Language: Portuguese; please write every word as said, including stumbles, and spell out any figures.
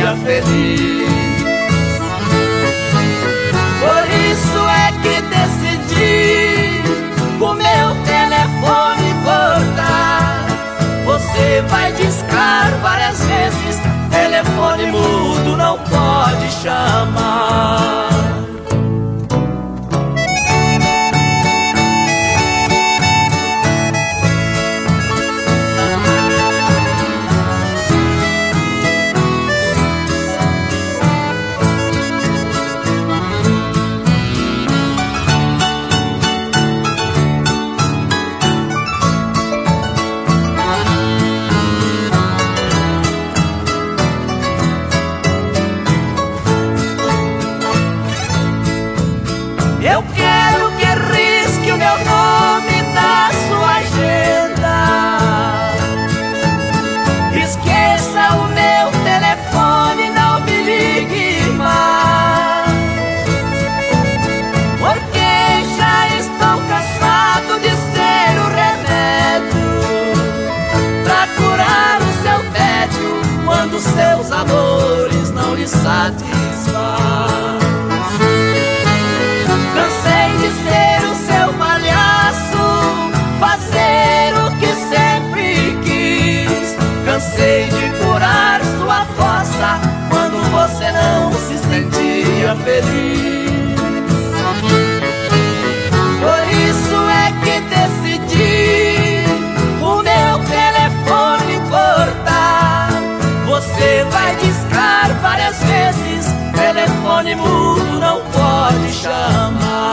dia feliz. Por isso é que decidi o meu telefone cortar. Você vai discar várias vezes, telefone mudo não pode chamar. Eu quero que risque o meu nome da sua agenda. Esqueça o meu telefone, não me ligue mais, porque já estou cansado de ser o remédio pra curar o seu tédio quando seus amores não lhe satisfazem. Cansei de ser o seu palhaço, fazer o que sempre quis. Cansei de curar sua fossa quando você não se sentia feliz. Por isso é que decidi o meu telefone cortar. Você vai discar várias vezes, telefone mudo não pode chamar.